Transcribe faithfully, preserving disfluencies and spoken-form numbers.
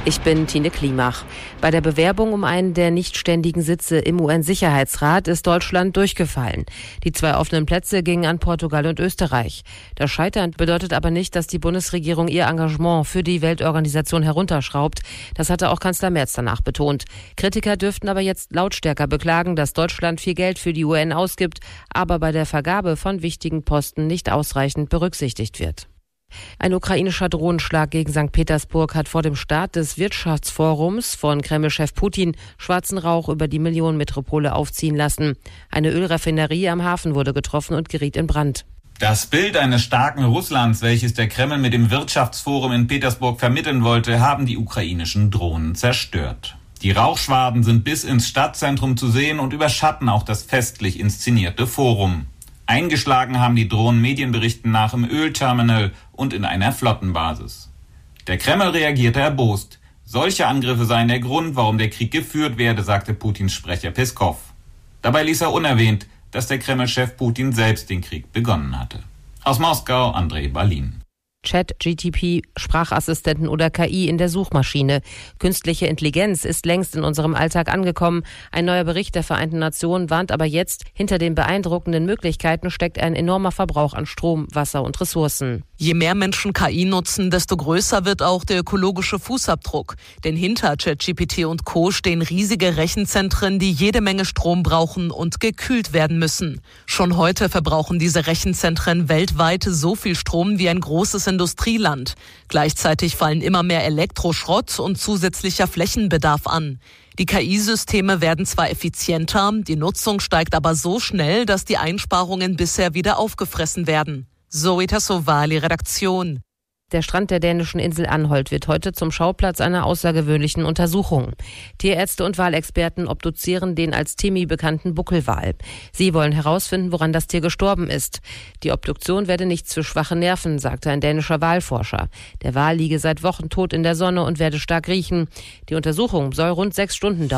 Ich bin Tine Klimach. Bei der Bewerbung um einen der nicht ständigen Sitze im U N-Sicherheitsrat ist Deutschland durchgefallen. Die zwei offenen Plätze gingen an Portugal und Österreich. Das Scheitern bedeutet aber nicht, dass die Bundesregierung ihr Engagement für die Weltorganisation herunterschraubt. Das hatte auch Kanzler Merz danach betont. Kritiker dürften aber jetzt lautstärker beklagen, dass Deutschland viel Geld für die U N ausgibt, aber bei der Vergabe von wichtigen Posten nicht ausreichend berücksichtigt wird. Ein ukrainischer Drohnenschlag gegen Sankt Petersburg hat vor dem Start des Wirtschaftsforums von Kreml-Chef Putin schwarzen Rauch über die Millionenmetropole aufziehen lassen. Eine Ölraffinerie am Hafen wurde getroffen und geriet in Brand. Das Bild eines starken Russlands, welches der Kreml mit dem Wirtschaftsforum in Petersburg vermitteln wollte, haben die ukrainischen Drohnen zerstört. Die Rauchschwaden sind bis ins Stadtzentrum zu sehen und überschatten auch das festlich inszenierte Forum. Eingeschlagen haben die Drohnen Medienberichten nach im Ölterminal und in einer Flottenbasis. Der Kreml reagierte erbost. Solche Angriffe seien der Grund, warum der Krieg geführt werde, sagte Putins Sprecher Peskov. Dabei ließ er unerwähnt, dass der Kreml-Chef Putin selbst den Krieg begonnen hatte. Aus Moskau, Andrei Balin. Chat, G T P, Sprachassistenten oder K I in der Suchmaschine. Künstliche Intelligenz ist längst in unserem Alltag angekommen. Ein neuer Bericht der Vereinten Nationen warnt aber jetzt, hinter den beeindruckenden Möglichkeiten steckt ein enormer Verbrauch an Strom, Wasser und Ressourcen. Je mehr Menschen K I nutzen, desto größer wird auch der ökologische Fußabdruck. Denn hinter ChatGPT und Co. stehen riesige Rechenzentren, die jede Menge Strom brauchen und gekühlt werden müssen. Schon heute verbrauchen diese Rechenzentren weltweit so viel Strom wie ein großes Industrieland. Gleichzeitig fallen immer mehr Elektroschrott und zusätzlicher Flächenbedarf an. Die K I-Systeme werden zwar effizienter, die Nutzung steigt aber so schnell, dass die Einsparungen bisher wieder aufgefressen werden. Zoe Tassovali, Redaktion. Der Strand der dänischen Insel Anholt wird heute zum Schauplatz einer außergewöhnlichen Untersuchung. Tierärzte und Walexperten obduzieren den als Timmy bekannten Buckelwal. Sie wollen herausfinden, woran das Tier gestorben ist. Die Obduktion werde nichts für schwache Nerven, sagte ein dänischer Walforscher. Der Wal liege seit Wochen tot in der Sonne und werde stark riechen. Die Untersuchung soll rund sechs Stunden dauern.